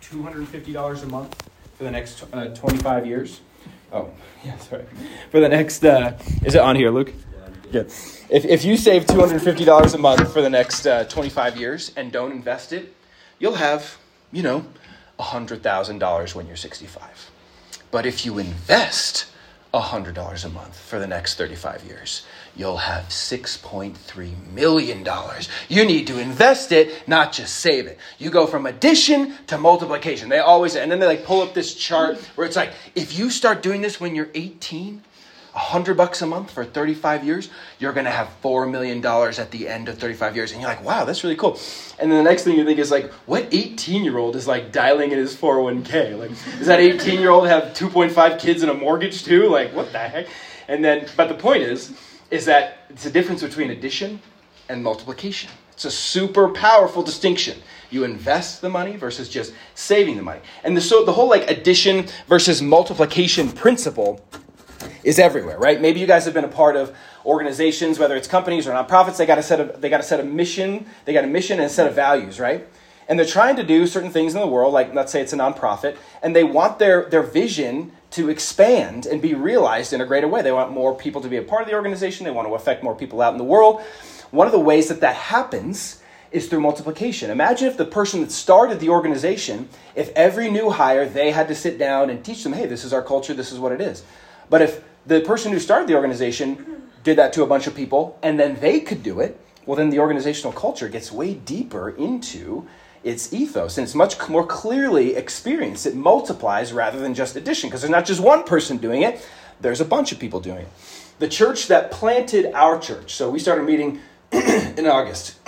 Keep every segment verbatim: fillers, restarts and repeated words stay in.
two hundred fifty dollars a month for the next uh, twenty-five years? Oh, yeah, sorry. For the next, uh, is it on here, Luke? Good. If if you save two hundred fifty dollars a month for the next uh, twenty-five years and don't invest it, you'll have, you know, one hundred thousand dollars when you're sixty-five. But if you invest one hundred dollars a month for the next thirty-five years, you'll have six point three million dollars. You need to invest it, not just save it. You go from addition to multiplication. They always, and then they like pull up this chart where it's like, if you start doing this when you're eighteen, one hundred bucks a month for thirty-five years, you're going to have four million dollars at the end of thirty-five years. And you're like, wow, that's really cool. And then the next thing you think is like, what eighteen-year-old is like dialing in his four oh one k? Like, does that eighteen-year-old have two point five kids and a mortgage too? Like, what the heck? And then, but the point is, is that it's a difference between addition and multiplication. It's a super powerful distinction. You invest the money versus just saving the money. And the, so the whole like addition versus multiplication principle is everywhere, right? Maybe you guys have been a part of organizations, whether it's companies or nonprofits. They got a set of they got a set of mission, they got a mission and a set of values, right? And they're trying to do certain things in the world, like let's say it's a nonprofit, and they want their their vision to expand and be realized in a greater way. They want more people to be a part of the organization. They want to affect more people out in the world. One of the ways that that happens is through multiplication. Imagine if the person that started the organization, if every new hire, they had to sit down and teach them, hey, this is our culture, this is what it is. But if the person who started the organization did that to a bunch of people, and then they could do it, well, then the organizational culture gets way deeper into its ethos, and it's much more clearly experienced. It multiplies rather than just addition, because there's not just one person doing it, there's a bunch of people doing it. The church that planted our church, so we started meeting in August.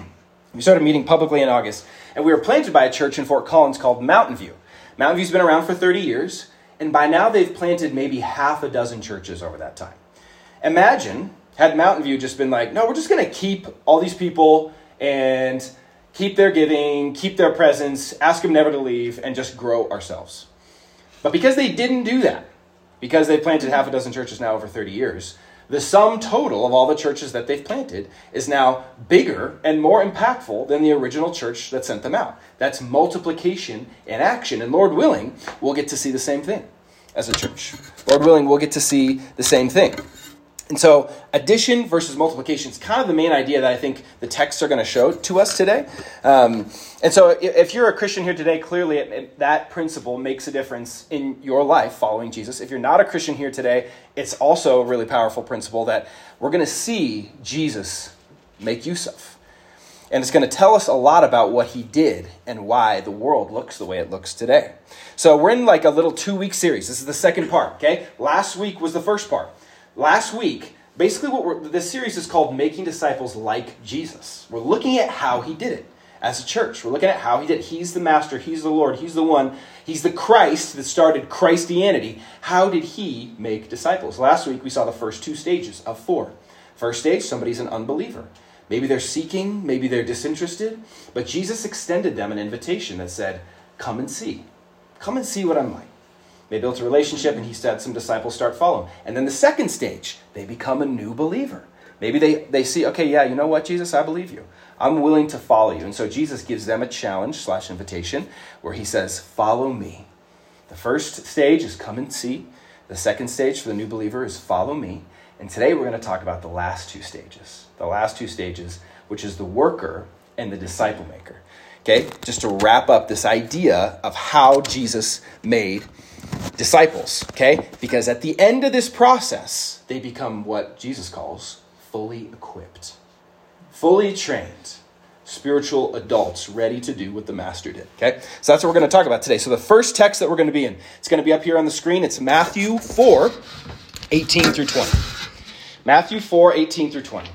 We started meeting publicly in August, and we were planted by a church in Fort Collins called Mountain View. Mountain View's been around for thirty years, and by now they've planted maybe half a dozen churches over that time. Imagine had Mountain View just been like, no, we're just going to keep all these people and keep their giving, keep their presence, ask them never to leave, and just grow ourselves. But because they didn't do that, because they've planted half a dozen churches now over thirty years, the sum total of all the churches that they've planted is now bigger and more impactful than the original church that sent them out. That's multiplication in action. And Lord willing, we'll get to see the same thing as a church. Lord willing, we'll get to see the same thing. And so addition versus multiplication is kind of the main idea that I think the texts are going to show to us today. Um, and so if you're a Christian here today, clearly it, it, that principle makes a difference in your life following Jesus. If you're not a Christian here today, it's also a really powerful principle that we're going to see Jesus make use of. And it's going to tell us a lot about what he did and why the world looks the way it looks today. So we're in like a little two-week series. This is the second part, okay? Last week was the first part. Last week, basically what we're, this series is called Making Disciples Like Jesus. We're looking at how he did it as a church. We're looking at how he did it. He's the master. He's the Lord. He's the one. He's the Christ that started Christianity. How did he make disciples? Last week, we saw the first two stages of four. First stage, somebody's an unbeliever. Maybe they're seeking. Maybe they're disinterested. But Jesus extended them an invitation that said, come and see. Come and see what I'm like. They built a relationship, and he said some disciples start following. And then the second stage, they become a new believer. Maybe they, they see, okay, yeah, you know what, Jesus, I believe you. I'm willing to follow you. And so Jesus gives them a challenge slash invitation where he says, follow me. The first stage is come and see. The second stage for the new believer is follow me. And today we're going to talk about the last two stages. The last two stages, which is the worker and the disciple maker. Okay, just to wrap up this idea of how Jesus made disciples, okay? Because at the end of this process, they become what Jesus calls fully equipped, fully trained, spiritual adults ready to do what the master did, okay? So that's what we're going to talk about today. So the first text that we're going to be in, it's going to be up here on the screen. It's Matthew four, eighteen through twenty. Matthew four, eighteen through twenty.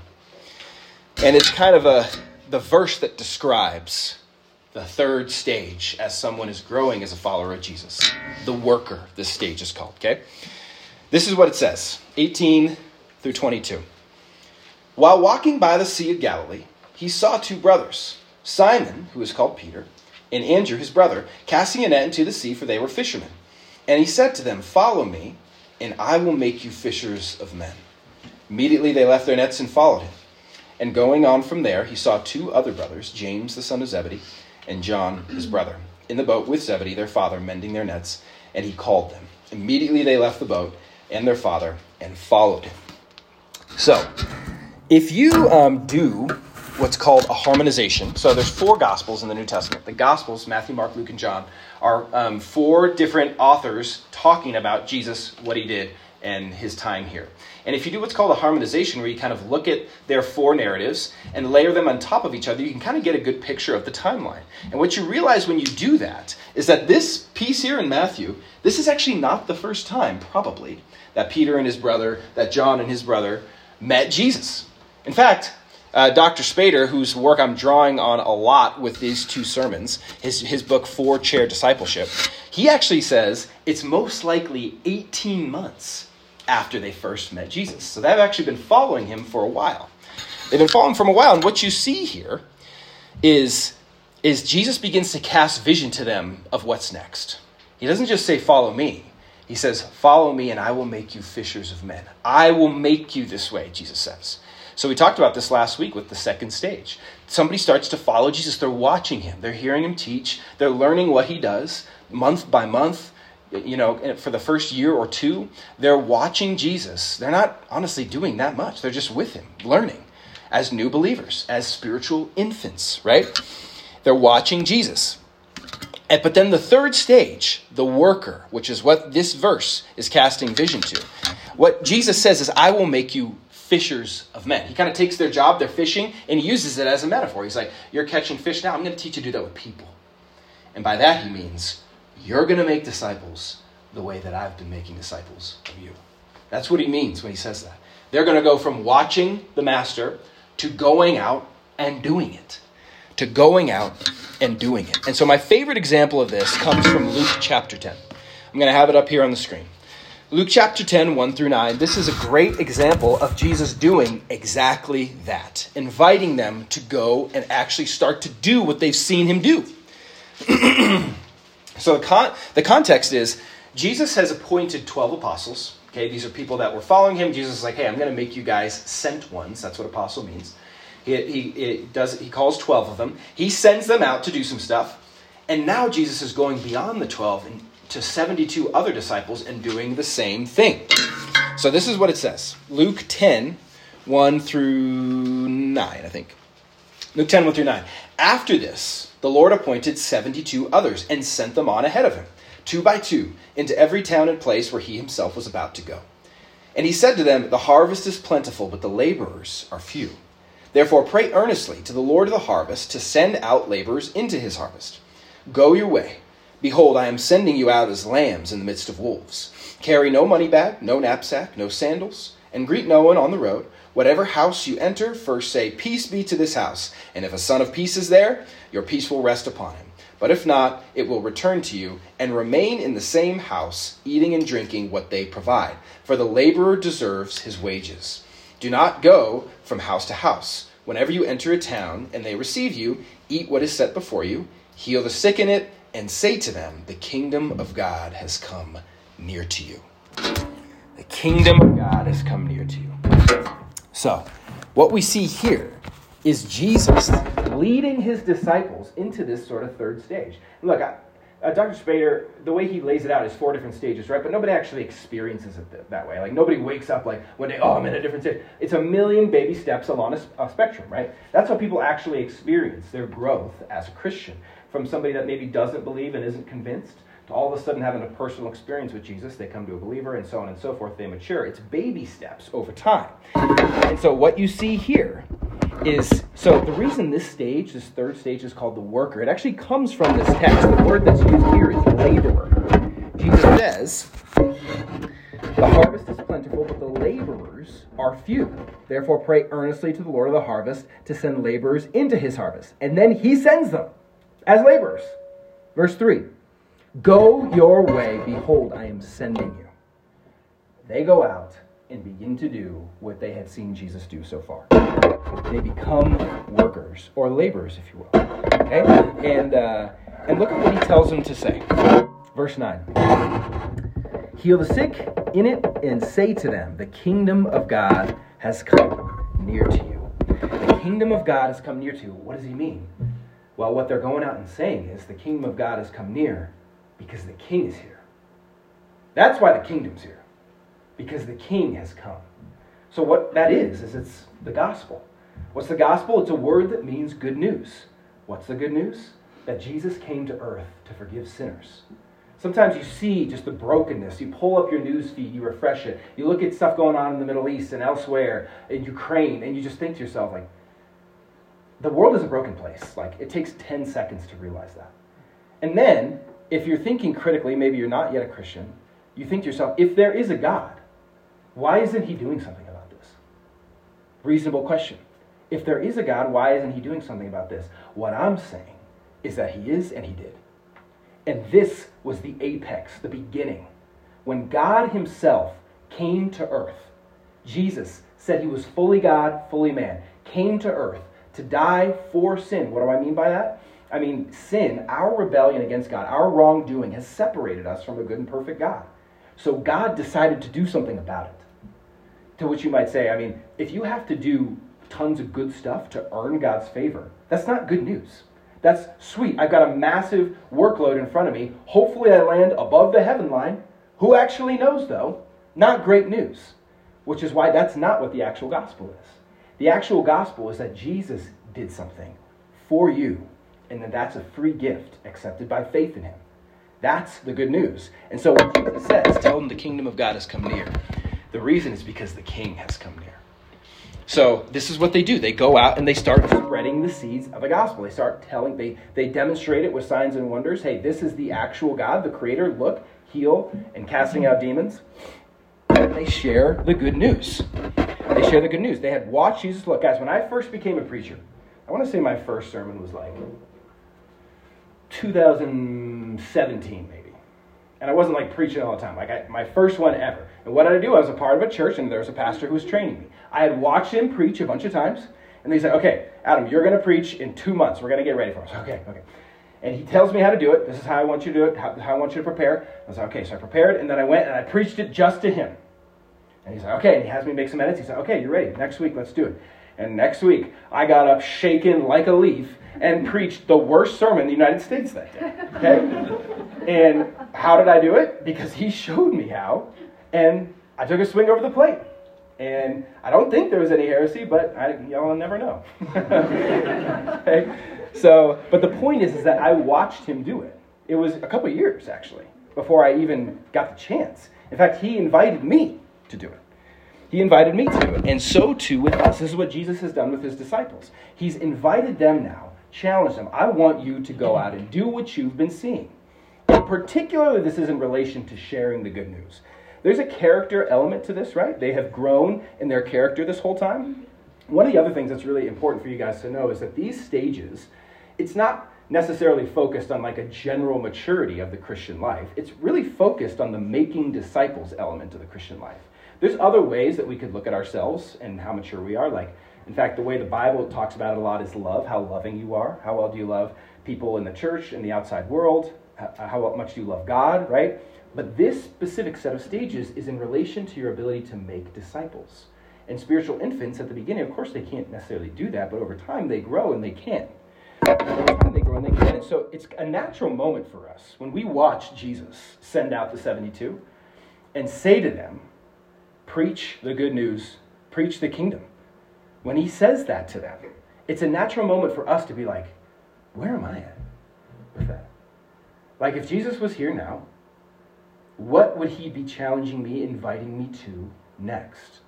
And it's kind of a the verse that describes the third stage as someone is growing as a follower of Jesus. The worker, this stage is called, okay? This is what it says, eighteen through twenty-two. While walking by the Sea of Galilee, he saw two brothers, Simon, who is called Peter, and Andrew, his brother, casting a net into the sea, for they were fishermen. And he said to them, follow me, and I will make you fishers of men. Immediately they left their nets and followed him. And going on from there, he saw two other brothers, James, the son of Zebedee, and John, his brother, in the boat with Zebedee, their father, mending their nets, and he called them. Immediately they left the boat and their father and followed him. So, if you um, do what's called a harmonization, so there's four Gospels in the New Testament. The Gospels, Matthew, Mark, Luke, and John, are um, four different authors talking about Jesus, what he did, and his time here. And if you do what's called a harmonization, where you kind of look at their four narratives and layer them on top of each other, you can kind of get a good picture of the timeline. And what you realize when you do that is that this piece here in Matthew, this is actually not the first time, probably, that Peter and his brother, that John and his brother met Jesus. In fact, uh, Doctor Spader, whose work I'm drawing on a lot with these two sermons, his, his book, Four Chair Discipleship, he actually says it's most likely eighteen months after they first met Jesus. So they've actually been following him for a while. They've been following him for a while, and what you see here is, is Jesus begins to cast vision to them of what's next. He doesn't just say, follow me. He says, follow me and I will make you fishers of men. I will make you this way, Jesus says. So we talked about this last week with the second stage. Somebody starts to follow Jesus. They're watching him. They're hearing him teach. They're learning what he does month by month. You know, for the first year or two, they're watching Jesus. They're not honestly doing that much. They're just with him, learning as new believers, as spiritual infants, right? They're watching Jesus. And, but then the third stage, the worker, which is what this verse is casting vision to. What Jesus says is, I will make you fishers of men. He kind of takes their job, they're fishing, and he uses it as a metaphor. He's like, you're catching fish now. I'm going to teach you to do that with people. And by that he means, you're going to make disciples the way that I've been making disciples of you. That's what he means when he says that. They're going to go from watching the master to going out and doing it. To going out and doing it. And so my favorite example of this comes from Luke chapter ten. I'm going to have it up here on the screen. Luke chapter ten, one through nine. This is a great example of Jesus doing exactly that. Inviting them to go and actually start to do what they've seen him do. So the con- the context is, Jesus has appointed twelve apostles. Okay, these are people that were following him. Jesus is like, hey, I'm going to make you guys sent ones. That's what apostle means. He, he, he, does, he calls twelve of them. He sends them out to do some stuff. And now Jesus is going beyond the twelve and to seventy-two other disciples and doing the same thing. So this is what it says. Luke ten, one through nine, I think. Luke ten, one through nine. After this, the Lord appointed seventy-two others and sent them on ahead of him, two by two, into every town and place where he himself was about to go. And he said to them, the harvest is plentiful, but the laborers are few. Therefore pray earnestly to the Lord of the harvest to send out laborers into his harvest. Go your way. Behold, I am sending you out as lambs in the midst of wolves. Carry no money bag, no knapsack, no sandals, and greet no one on the road. Whatever house you enter, first say, peace be to this house. And if a son of peace is there, your peace will rest upon him. But if not, it will return to you, and remain in the same house, eating and drinking what they provide. For the laborer deserves his wages. Do not go from house to house. Whenever you enter a town, and they receive you, eat what is set before you, heal the sick in it, and say to them, the kingdom of God has come near to you. The kingdom of God has come near to you. So, what we see here is Jesus leading his disciples into this sort of third stage. Look, I, uh, Doctor Spader, the way he lays it out is four different stages, right? But nobody actually experiences it th- that way. Like, nobody wakes up like one day, oh, I'm in a different stage. It's a million baby steps along a, a spectrum, right? That's how people actually experience their growth as a Christian. From somebody that maybe doesn't believe and isn't convinced, to all of a sudden having a personal experience with Jesus, they come to a believer, and so on and so forth, they mature. It's baby steps over time. And so what you see here is, so the reason this stage, this third stage, is called the worker, it actually comes from this text. The word that's used here is laborer. Jesus says, the harvest is plentiful, but the laborers are few. Therefore pray earnestly to the Lord of the harvest to send laborers into his harvest. And then he sends them as laborers. Verse three, go your way, behold, I am sending you. They go out and begin to do what they had seen Jesus do so far. They become workers, or laborers, if you will. Okay? And, uh, and look at what he tells them to say. Verse nine. Heal the sick in it and say to them, the kingdom of God has come near to you. The kingdom of God has come near to you. What does he mean? Well, what they're going out and saying is the kingdom of God has come near because the king is here. That's why the kingdom's here, because the king has come. So what that is, is it's the gospel. What's the gospel? It's a word that means good news. What's the good news? That Jesus came to earth to forgive sinners. Sometimes you see just the brokenness. You pull up your news feed, you refresh it. You look at stuff going on in the Middle East and elsewhere, in Ukraine, and you just think to yourself, like, the world is a broken place. Like, it takes ten seconds to realize that. And then, if you're thinking critically, maybe you're not yet a Christian, you think to yourself, if there is a God, why isn't he doing something about this? Reasonable question. If there is a God, why isn't he doing something about this? What I'm saying is that he is and he did. And this was the apex, the beginning. When God himself came to earth, Jesus said he was fully God, fully man, came to earth to die for sin. What do I mean by that? I mean, sin, our rebellion against God, our wrongdoing has separated us from a good and perfect God. So God decided to do something about it. To which you might say, I mean, if you have to do tons of good stuff to earn God's favor, that's not good news. That's sweet. I've got a massive workload in front of me. Hopefully I land above the heaven line. Who actually knows, though? Not great news. Which is why that's not what the actual gospel is. The actual gospel is that Jesus did something for you, and that that's a free gift accepted by faith in him. That's the good news. And so when Jesus says, tell them the kingdom of God has come near, the reason is because the king has come near. So this is what they do. They go out and they start spreading the seeds of the gospel. They start telling, they, they demonstrate it with signs and wonders. Hey, this is the actual God, the creator. Look, heal, and casting out demons. And they share the good news. They share the good news. They had watched Jesus. Look, guys, when I first became a preacher, I want to say my first sermon was like two thousand seventeen, maybe. And I wasn't like preaching all the time. Like I, my first one ever. And what did I do? I was a part of a church, and there was a pastor who was training me. I had watched him preach a bunch of times, and they said, okay, Adam, you're going to preach in two months. We're going to get ready for it. Okay, okay. And he tells me how to do it. This is how I want you to do it, how, how I want you to prepare. I was like, okay, so I prepared, and then I went and I preached it just to him. And he's like, okay, and he has me make some edits. He said, okay, you're ready. Next week, let's do it. And next week, I got up shaken like a leaf and preached the worst sermon in the United States that day. Okay? And how did I do it? Because he showed me how, and I took a swing over the plate. And I don't think there was any heresy, but I, y'all never know. Okay? So, but the point is, is that I watched him do it. It was a couple of years, actually, before I even got the chance. In fact, he invited me to do it. He invited me to do it. And so too with us. This is what Jesus has done with his disciples. He's invited them now, challenged them. I want you to go out and do what you've been seeing. And particularly, this is in relation to sharing the good news. There's a character element to this, right? They have grown in their character this whole time. One of the other things that's really important for you guys to know is that these stages, it's not necessarily focused on like a general maturity of the Christian life. It's really focused on the making disciples element of the Christian life. There's other ways that we could look at ourselves and how mature we are. Like, in fact, the way the Bible talks about it a lot is love, how loving you are. How well do you love people in the church, in the outside world? How much do you love God, right? But this specific set of stages is in relation to your ability to make disciples. And spiritual infants at the beginning, of course, they can't necessarily do that, but over time they grow and they can. Over time they grow and they can. And so it's a natural moment for us when we watch Jesus send out the seventy-two and say to them, preach the good news, preach the kingdom. When he says that to them, it's a natural moment for us to be like, where am I at with that? Like if Jesus was here now, what would he be challenging me, inviting me to next?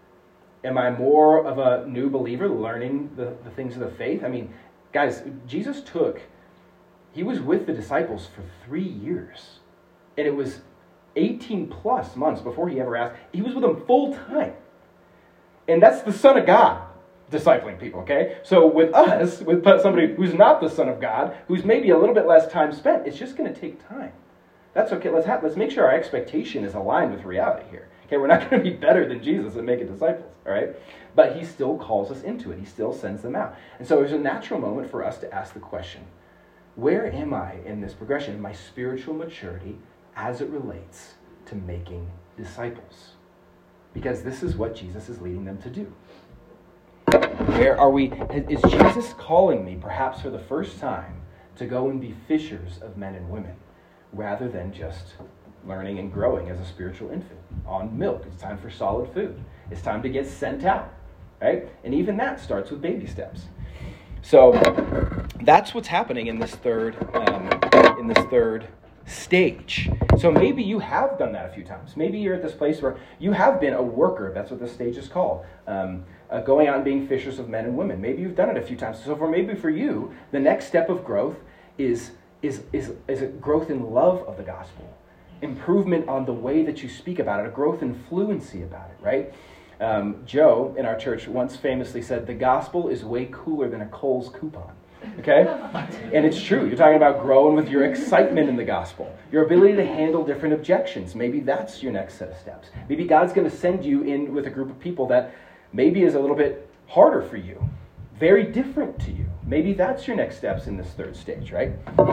Am I more of a new believer learning the, the things of the faith? I mean, guys, Jesus took, he was with the disciples for three years. And it was eighteen plus months before he ever asked. He was with them full time. And that's the Son of God discipling people, okay? So with us, with somebody who's not the Son of God, who's maybe a little bit less time spent, it's just going to take time. That's okay. Let's have, let's make sure our expectation is aligned with reality here. Okay, we're not going to be better than Jesus and making disciples, all right? But he still calls us into it. He still sends them out. And so there's a natural moment for us to ask the question, where am I in this progression, in my spiritual maturity as it relates to making disciples? Because this is what Jesus is leading them to do. Where are we? Is Jesus calling me, perhaps for the first time, to go and be fishers of men and women, rather than just learning and growing as a spiritual infant on milk? It's time for solid food. It's time to get sent out, right? And even that starts with baby steps. So that's what's happening in this third, um, in this third stage. So maybe you have done that a few times. Maybe you're at this place where you have been a worker. That's what this stage is called. Um, uh, going out and being fishers of men and women. Maybe you've done it a few times. So for maybe for you, the next step of growth is is is is a growth in love of the gospel, improvement on the way that you speak about it, a growth in fluency about it, right? Um, Joe in our church once famously said, "The gospel is way cooler than a Kohl's coupon." Okay? And it's true. You're talking about growing with your excitement in the gospel, your ability to handle different objections. Maybe that's your next set of steps. Maybe God's going to send you in with a group of people that maybe is a little bit harder for you, very different to you. Maybe that's your next steps in this third stage, right?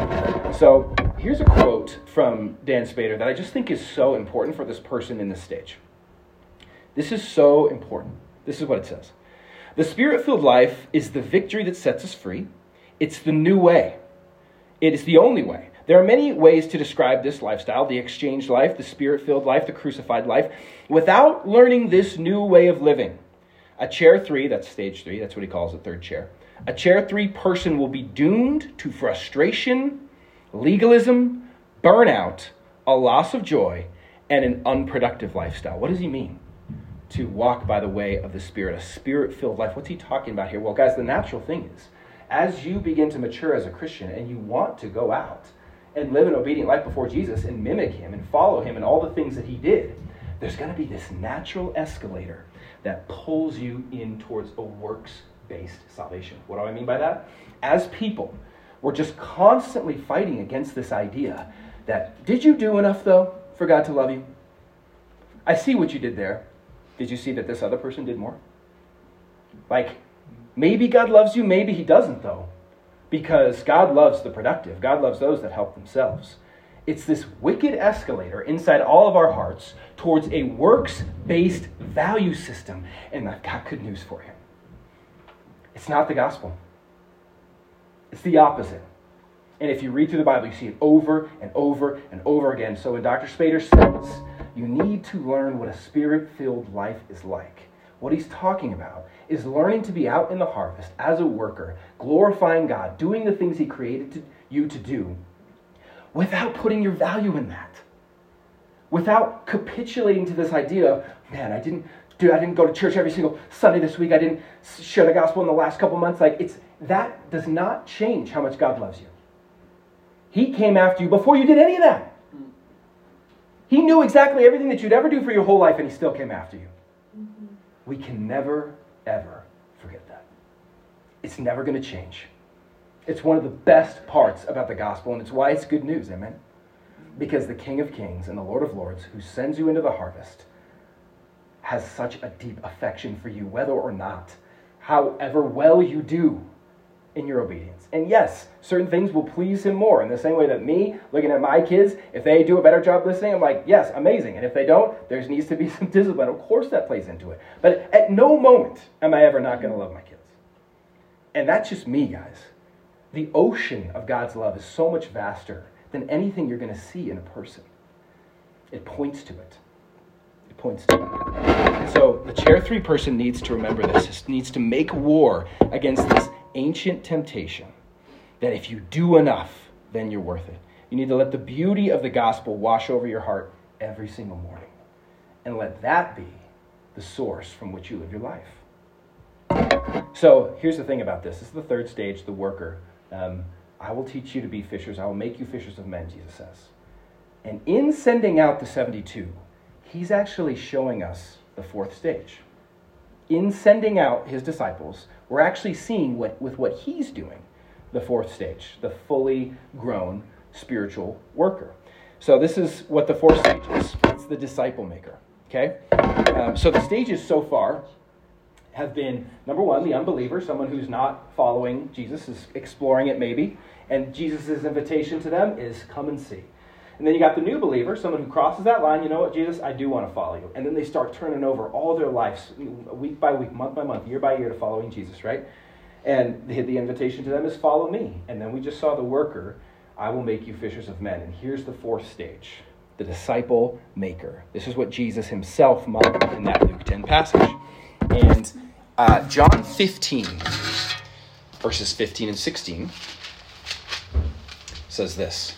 So here's a quote from Dan Spader that I just think is so important for this person in this stage. This is so important. This is what it says. "The Spirit-filled life is the victory that sets us free. It's the new way. It is the only way. There are many ways to describe this lifestyle, the exchanged life, the Spirit-filled life, the crucified life. Without learning this new way of living, a chair three, that's stage three, that's what he calls the third chair, a chair three person will be doomed to frustration, legalism, burnout, a loss of joy, and an unproductive lifestyle." What does he mean? To walk by the way of the Spirit, a Spirit-filled life. What's he talking about here? Well, guys, the natural thing is, as you begin to mature as a Christian and you want to go out and live an obedient life before Jesus and mimic him and follow him and all the things that he did, there's going to be this natural escalator that pulls you in towards a works-based salvation. What do I mean by that? As people, we're just constantly fighting against this idea that, did you do enough, though, for God to love you? I see what you did there. Did you see that this other person did more? Like, maybe God loves you, maybe he doesn't, though. Because God loves the productive. God loves those that help themselves. It's this wicked escalator inside all of our hearts towards a works-based value system. And I've got good news for you. It's not the gospel. It's the opposite. And if you read through the Bible, you see it over and over and over again. So when Doctor Spader says, you need to learn what a Spirit-filled life is like, what he's talking about is learning to be out in the harvest as a worker, glorifying God, doing the things he created to, you to do, without putting your value in that. Without capitulating to this idea of, man, I didn't do, I didn't go to church every single Sunday this week. I didn't share the gospel in the last couple months. Like, it's that does not change how much God loves you. He came after you before you did any of that. He knew exactly everything that you'd ever do for your whole life, and he still came after you. Mm-hmm. We can never, ever forget that. It's never going to change. It's one of the best parts about the gospel, and it's why it's good news, amen? Because the King of Kings and the Lord of Lords, who sends you into the harvest, has such a deep affection for you, whether or not, however well you do in your obedience. And yes, certain things will please him more. In the same way that me, looking at my kids, if they do a better job listening, I'm like, yes, amazing. And if they don't, there needs to be some discipline. Of course that plays into it. But at no moment am I ever not going to love my kids. And that's just me, guys. The ocean of God's love is so much vaster than anything you're going to see in a person. It points to it. It points to it. So the chair three person needs to remember this. It needs to make war against this ancient temptation that if you do enough, then you're worth it. You need to let the beauty of the gospel wash over your heart every single morning. And let that be the source from which you live your life. So here's the thing about this. This is the third stage, the worker. Um, I will teach you to be fishers. I will make you fishers of men, Jesus says. And in sending out the seventy-two, he's actually showing us the fourth stage. In sending out his disciples, we're actually seeing what, with what he's doing, the fourth stage, the fully grown spiritual worker. So this is what the fourth stage is. It's the disciple maker, okay? Um, so the stages so far have been, number one, the unbeliever, someone who's not following Jesus, is exploring it maybe, and Jesus' invitation to them is come and see. And then you got the new believer, someone who crosses that line. You know what, Jesus, I do want to follow you. And then they start turning over all their lives, week by week, month by month, year by year, to following Jesus, right? And the, the invitation to them is follow me. And then we just saw the worker, I will make you fishers of men. And here's the fourth stage, the disciple maker. This is what Jesus himself modeled in that Luke ten passage. And uh, John fifteen, verses fifteen and sixteen, says this.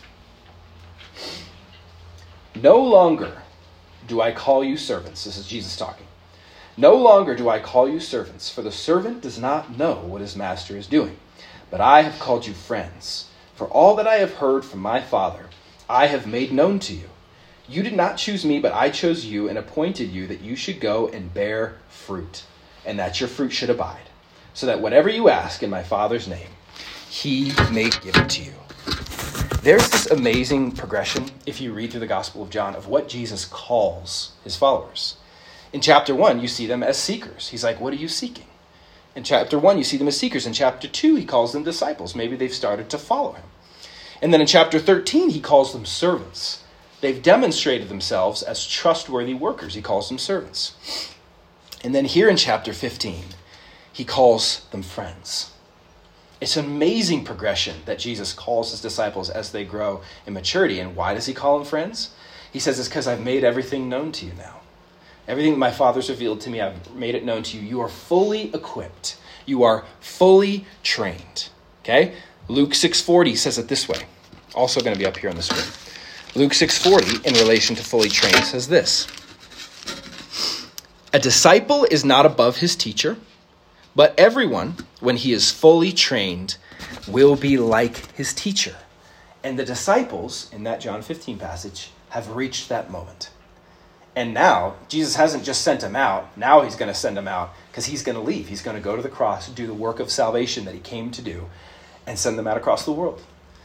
No longer do I call you servants. This is Jesus talking. No longer do I call you servants, for the servant does not know what his master is doing. But I have called you friends. For all that I have heard from my Father, I have made known to you. You did not choose me, but I chose you and appointed you that you should go and bear fruit, and that your fruit should abide, so that whatever you ask in my Father's name, he may give it to you. There's this amazing progression, if you read through the Gospel of John, of what Jesus calls his followers. In chapter one, you see them as seekers. He's like, what are you seeking? In chapter one, you see them as seekers. In chapter two, he calls them disciples. Maybe they've started to follow him. And then in chapter thirteen, he calls them servants. They've demonstrated themselves as trustworthy workers. He calls them servants. And then here in chapter fifteen, he calls them friends. It's an amazing progression that Jesus calls his disciples as they grow in maturity. And why does he call them friends? He says it's because I've made everything known to you now. Everything that my Father's revealed to me, I've made it known to you. You are fully equipped. You are fully trained. Okay? Luke six forty says it this way. Also going to be up here on the screen. Luke six forty, in relation to fully trained, says this. A disciple is not above his teacher, but everyone, when he is fully trained, will be like his teacher. And the disciples, in that John fifteen passage, have reached that moment. And now, Jesus hasn't just sent them out. Now he's going to send them out because he's going to leave. He's going to go to the cross, do the work of salvation that he came to do, and send them out across the world.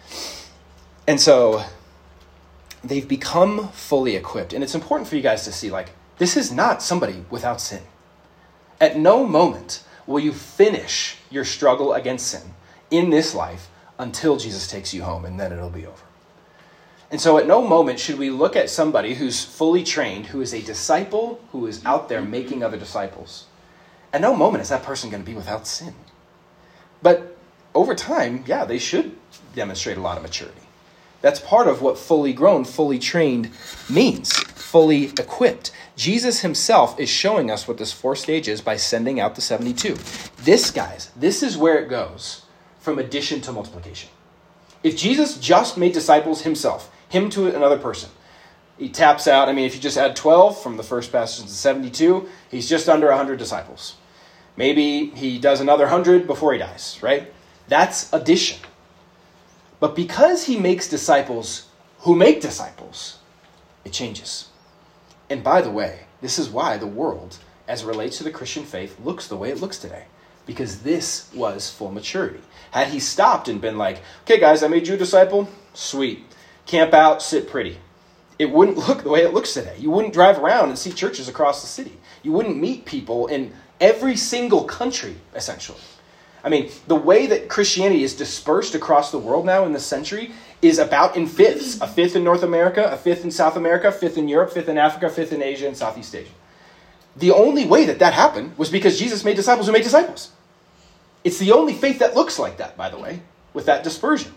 And so they've become fully equipped. And it's important for you guys to see, like, this is not somebody without sin. At no moment will you finish your struggle against sin in this life until Jesus takes you home, and then it'll be over. And so at no moment should we look at somebody who's fully trained, who is a disciple, who is out there making other disciples. At no moment is that person going to be without sin. But over time, yeah, they should demonstrate a lot of maturity. That's part of what fully grown, fully trained means, fully equipped. Jesus himself is showing us what this fourth stage is by sending out the seventy-two. This, guys, this is where it goes from addition to multiplication. If Jesus just made disciples himself, him to another person, he taps out. I mean, if you just add twelve from the first passage to seventy-two, he's just under one hundred disciples. Maybe he does another one hundred before he dies, right? That's addition. But because he makes disciples who make disciples, it changes. And by the way, this is why the world, as it relates to the Christian faith, looks the way it looks today. Because this was full maturity. Had he stopped and been like, okay, guys, I made you a disciple. Sweet. Camp out, sit pretty. It wouldn't look the way it looks today. You wouldn't drive around and see churches across the city. You wouldn't meet people in every single country, essentially. I mean, the way that Christianity is dispersed across the world now in this century is about in fifths. A fifth in North America, a fifth in South America, a fifth in Europe, fifth in Africa, a fifth in Asia, and Southeast Asia. The only way that that happened was because Jesus made disciples who made disciples. It's the only faith that looks like that, by the way, with that dispersion.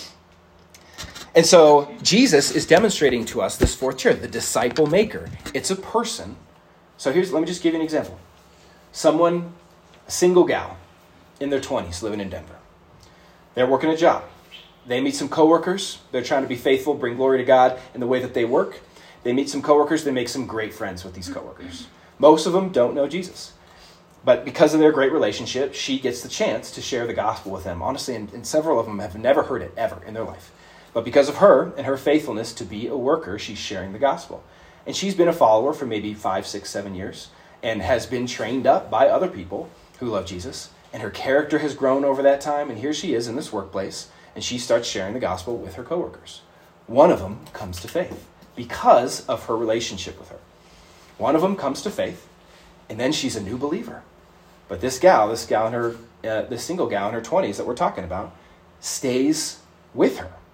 And so Jesus is demonstrating to us this fourth chair, the disciple maker. It's a person. So here's, let me just give you an example. Someone, a single gal in their twenties living in Denver. They're working a job. They meet some coworkers. They're trying to be faithful, bring glory to God in the way that they work. They meet some coworkers. They make some great friends with these coworkers. Most of them don't know Jesus. But because of their great relationship, she gets the chance to share the gospel with them. Honestly, and, and several of them have never heard it ever in their life. But because of her and her faithfulness to be a worker, she's sharing the gospel. And she's been a follower for maybe five, six, seven years and has been trained up by other people who love Jesus. And her character has grown over that time. And here she is in this workplace, and she starts sharing the gospel with her coworkers. One of them comes to faith because of her relationship with her. One of them comes to faith, and then she's a new believer. But this gal, this gal in her, uh, this single gal in her twenties that we're talking about, stays with her.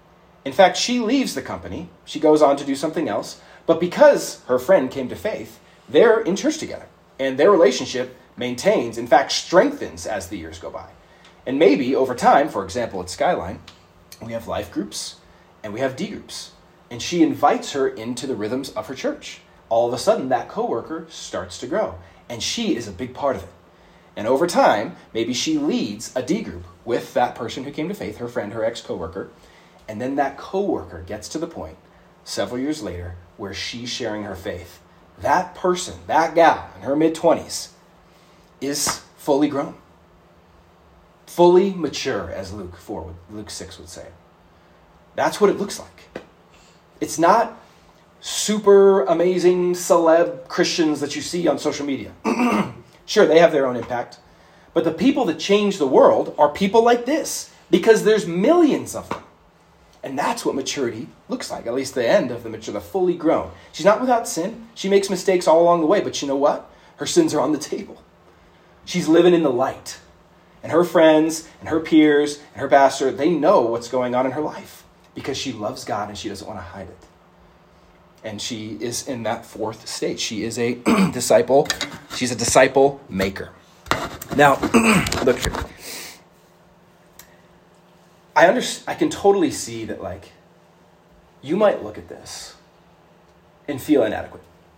In fact, she leaves the company. She goes on to do something else. But because her friend came to faith, they're in church together. And their relationship maintains, in fact, strengthens as the years go by. And maybe over time, for example, at Skyline, we have life groups and we have D groups. And she invites her into the rhythms of her church. All of a sudden, that coworker starts to grow. And she is a big part of it. And over time, maybe she leads a D group with that person who came to faith, her friend, her ex-coworker. And then that coworker gets to the point, several years later, where she's sharing her faith. That person, that gal in her mid-twenties, is fully grown. Fully mature, as Luke four, would, Luke six would say. That's what it looks like. It's not super amazing celeb Christians that you see on social media. Sure, they have their own impact. But the people that change the world are people like this, because there's millions of them. And that's what maturity looks like, at least the end of the mature, the fully grown. She's not without sin. She makes mistakes all along the way, but you know what? Her sins are on the table. She's living in the light. And her friends and her peers and her pastor, they know what's going on in her life because she loves God and she doesn't want to hide it. And she is in that fourth stage. She is a disciple. She's a disciple maker. Now, look here. I under, I can totally see that, like, you might look at this and feel inadequate.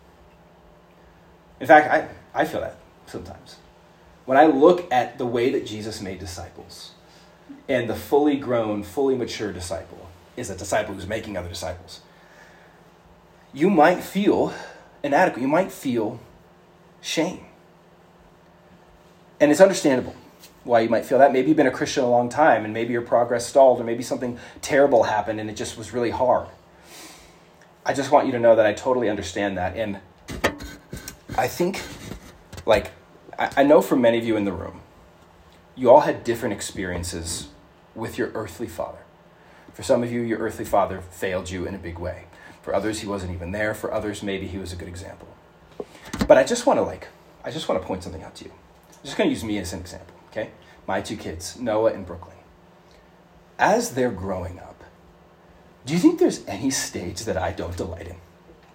In fact, I, I feel that sometimes. When I look at the way that Jesus made disciples, and the fully grown, fully mature disciple is a disciple who's making other disciples, you might feel inadequate. You might feel shame. And it's understandable why you might feel that. Maybe you've been a Christian a long time and maybe your progress stalled or maybe something terrible happened and it just was really hard. I just want you to know that I totally understand that. And I think, like, I, I know for many of you in the room, you all had different experiences with your earthly father. For some of you, your earthly father failed you in a big way. For others, he wasn't even there. For others, maybe he was a good example. But I just want to, like, I just want to point something out to you. I'm just going to use me as an example. Okay, my two kids, Noah and Brooklyn. As they're growing up, do you think there's any stage that I don't delight in?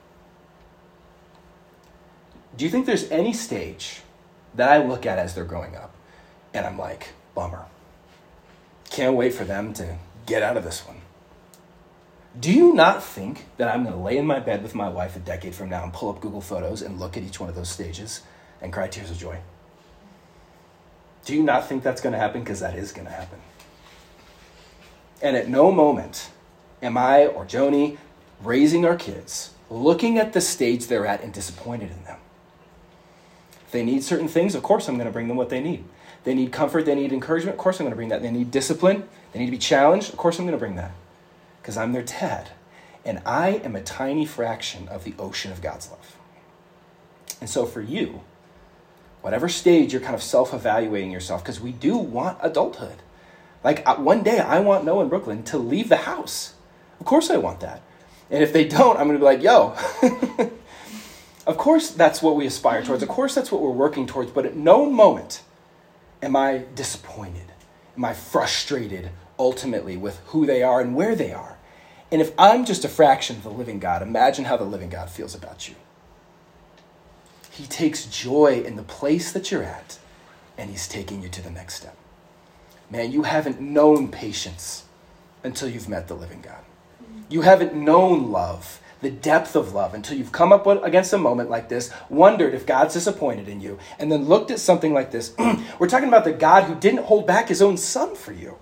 Do you think there's any stage that I look at as they're growing up and I'm like, bummer. Can't wait for them to get out of this one. Do you not think that I'm going to lay in my bed with my wife a decade from now and pull up Google Photos and look at each one of those stages and cry tears of joy? Do you not think that's going to happen? Because that is going to happen. And at no moment am I or Joni raising our kids, looking at the stage they're at and disappointed in them. If they need certain things, of course I'm going to bring them what they need. They need comfort, they need encouragement, of course I'm going to bring that. They need discipline, they need to be challenged, of course I'm going to bring that. Because I'm their dad. And I am a tiny fraction of the ocean of God's love. And so for you, whatever stage you're kind of self-evaluating yourself, because we do want adulthood. Like, one day I want Noah and Brooklyn to leave the house. Of course I want that. And if they don't, I'm going to be like, yo. Of course that's what we aspire towards. Of course that's what we're working towards. But at no moment am I disappointed. Am I frustrated ultimately with who they are and where they are. And if I'm just a fraction of the living God, imagine how the living God feels about you. He takes joy in the place that you're at, and he's taking you to the next step. Man, you haven't known patience until you've met the living God. You haven't known love, the depth of love, until you've come up against a moment like this, wondered if God's disappointed in you, and then looked at something like this. We're talking about the God who didn't hold back his own son for you.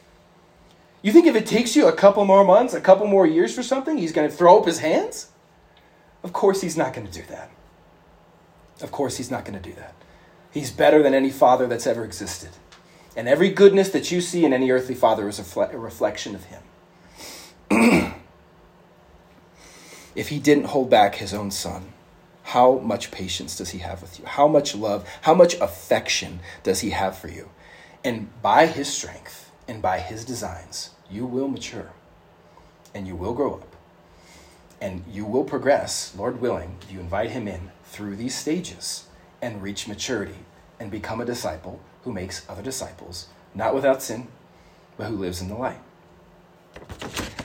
You think if it takes you a couple more months, a couple more years for something, he's going to throw up his hands? Of course he's not going to do that. Of course he's not going to do that. He's better than any father that's ever existed. And every goodness that you see in any earthly father is a, fle- a reflection of him. If he didn't hold back his own son, how much patience does he have with you? How much love, how much affection does he have for you? And by his strength and by his designs, you will mature and you will grow up and you will progress, Lord willing, if you invite him in through these stages and reach maturity and become a disciple who makes other disciples, not without sin, but who lives in the light.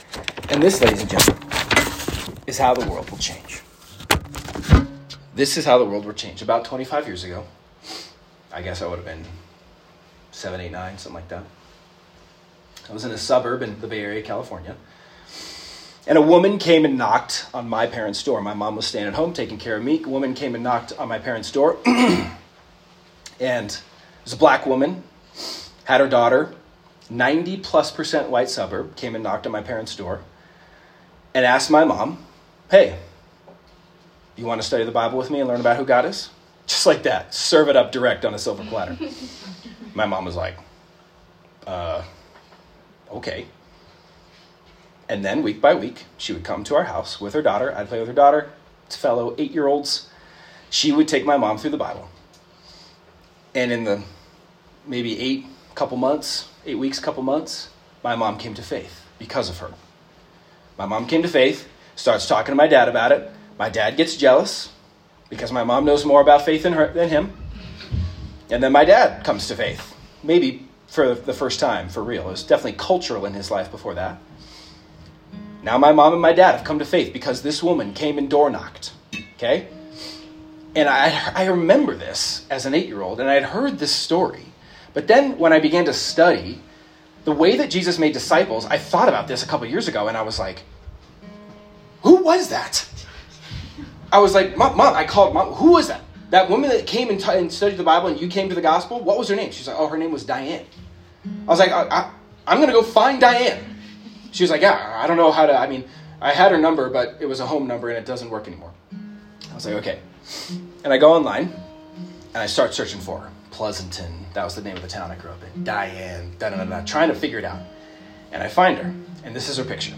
And this, ladies and gentlemen, is how the world will change. This is how the world will change. About twenty-five years ago, I guess I would have been seven, eight, nine, something like that. I was in a suburb in the Bay Area, California. And a woman came and knocked on my parents' door. My mom was staying at home taking care of me. A woman came and knocked on my parents' door. And it was a black woman, had her daughter, ninety plus percent white suburb, came and knocked on my parents' door and asked my mom, hey, you want to study the Bible with me and learn about who God is? Just like that. Serve it up direct on a silver platter. My mom was like, uh, okay. And then week by week, she would come to our house with her daughter. I'd play with her daughter, fellow eight-year-olds. She would take my mom through the Bible. And in the maybe eight couple months, eight weeks, couple months, my mom came to faith because of her. My mom came to faith, starts talking to my dad about it. My dad gets jealous because my mom knows more about faith than her than him. And then my dad comes to faith, maybe for the first time, for real. It was definitely cultural in his life before that. Now my mom and my dad have come to faith because this woman came and door knocked, okay? And I I remember this as an eight-year-old, and I had heard this story. But then when I began to study the way that Jesus made disciples, I thought about this a couple years ago, and I was like, who was that? I was like, Mom, Mom I called Mom, who was that? That woman that came and, t- and studied the Bible and you came to the gospel, what was her name? She's like, oh, her name was Diane. I was like, I, I, I'm going to go find Diane. She was like, yeah, I don't know how to, I mean, I had her number, but it was a home number and it doesn't work anymore. I was like, okay. And I go online and I start searching for her. Pleasanton, that was the name of the town I grew up in. Diane, da da da da, trying to figure it out. And I find her, and this is her picture.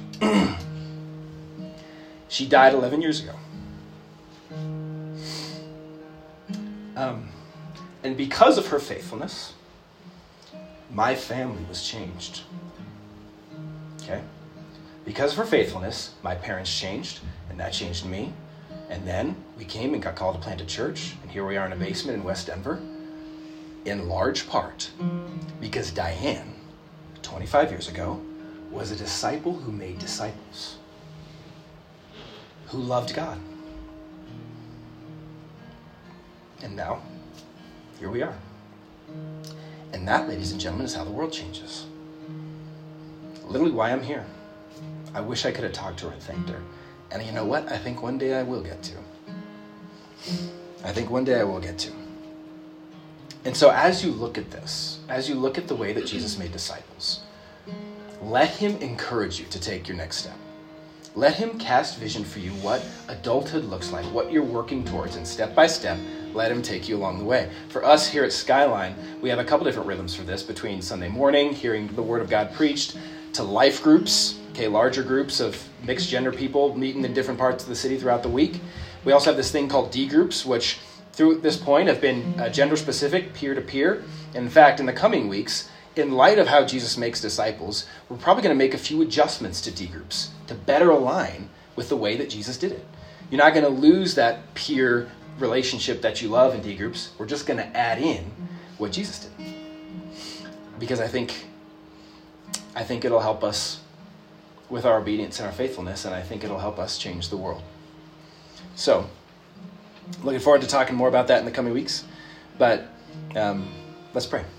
She died eleven years ago. Um, and because of her faithfulness, my family was changed. Okay? Because of her faithfulness, my parents changed, and that changed me. And then we came and got called to plant a church, and here we are in a basement in West Denver, in large part because Diane, twenty-five years ago, was a disciple who made disciples, who loved God. And now, here we are. And that, ladies and gentlemen, is how the world changes. Literally why I'm here. I wish I could have talked to her and thanked her. And you know what? I think one day I will get to. I think one day I will get to. And so as you look at this, as you look at the way that Jesus made disciples, let him encourage you to take your next step. Let him cast vision for you what adulthood looks like, what you're working towards, and step by step, let him take you along the way. For us here at Skyline, we have a couple different rhythms for this, between Sunday morning, hearing the Word of God preached, to life groups, okay, larger groups of mixed gender people meeting in different parts of the city throughout the week. We also have this thing called D groups, which through this point have been uh, gender-specific, peer-to-peer. In fact, in the coming weeks, in light of how Jesus makes disciples, we're probably going to make a few adjustments to D groups to better align with the way that Jesus did it. You're not going to lose that peer relationship that you love in D groups. We're just going to add in what Jesus did. Because I think, I think it'll help us with our obedience and our faithfulness, and I think it'll help us change the world. So, looking forward to talking more about that in the coming weeks. But um, let's pray.